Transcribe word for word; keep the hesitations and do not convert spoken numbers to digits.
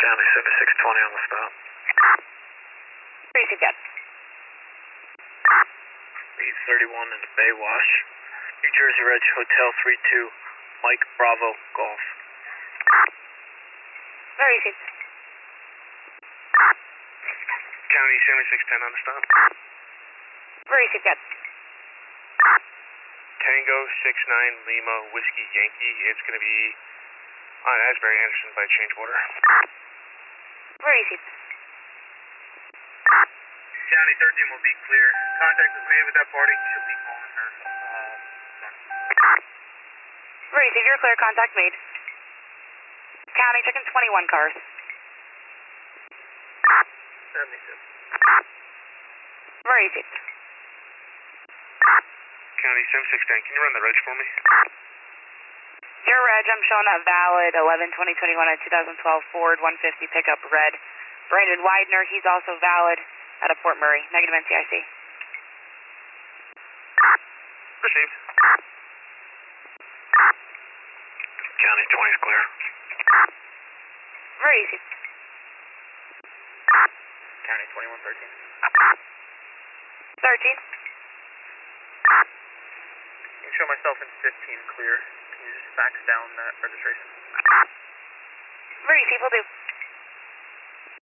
County seventy-six twenty on the stop. Receive that. eight thirty-one in the Bay Wash. New Jersey Reg Hotel three two, Mike Bravo Golf. Very received. County seventy-six ten on the stop. Very received that. Tango six nine Lima Whiskey Yankee. It's going to be on Asbury Anderson by change water. Very received. County thirteen will be clear. Contact was made with that party. She'll be calling her. Uh, son. Very received. You're clear. Contact made. County checking twenty-one cars. seventy-six. Very received. County seventy-six ten, can you run the reg for me? Your reg, I'm showing that valid eleven twenty twenty-one at two thousand twelve Ford one fifty pickup red. Brandon Widener, he's also valid out of Fort Murray. Negative N C I C. Received. County twenty is clear. Very easy. County twenty-one thirteen. thirteen. Can you show myself in fifteen clear? Can you just fax down that registration? Very easy, will do.